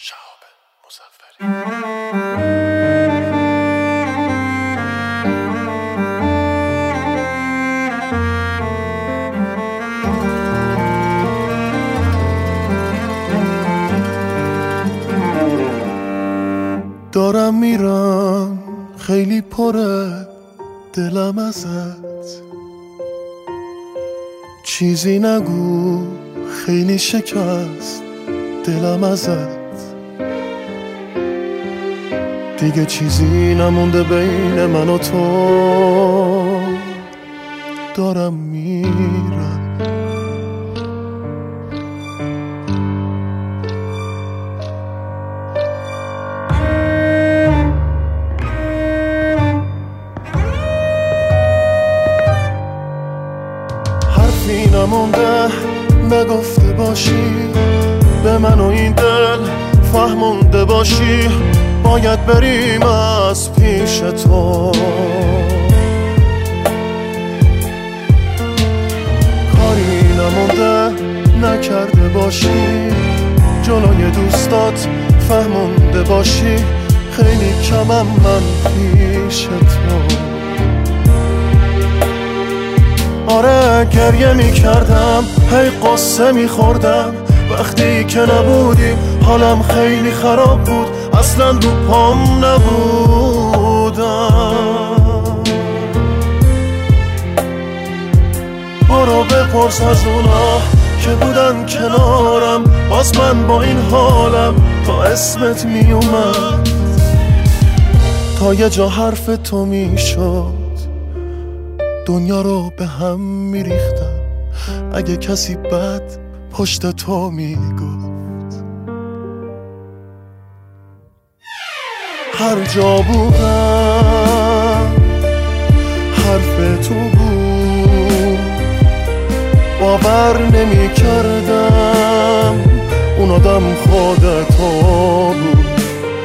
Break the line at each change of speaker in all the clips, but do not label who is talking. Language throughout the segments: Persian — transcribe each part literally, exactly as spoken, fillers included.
شهاب مظفری.
دارم میرم خیلی پره دلم ازت، چیزی نگو خیلی شکست دلم ازت، دیگه چیزی نمونده بین من و تو، دارم میرم. حرفی نمونده نگفته باشی به من و این دل، فهمونده باشی باید بریم از پیش تو، کاری نمونده نکرده باشی جلوی دوستات، فهمونده باشی خیلی کمم من پیش تو. آره گریه می کردم هی قصه می خوردم، وقتی که نبودی حالم خیلی خراب بود، اصلا رو پام نبودم. برو بپرس از اونا که بودن کنارم، باز من با این حالم تا اسمت می اومد، تا یه جا حرف تو می شد دنیا رو به هم می ریختم، اگه کسی بد پشت تو می گفت. هر جا بودم حرف تو بود، باور نمی کردم اون آدم خود تو بود.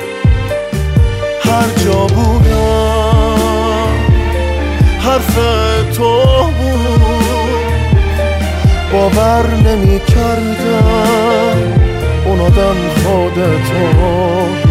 هر جا بودم حرف تو بود، باور نمی کردم اون آدم خود تو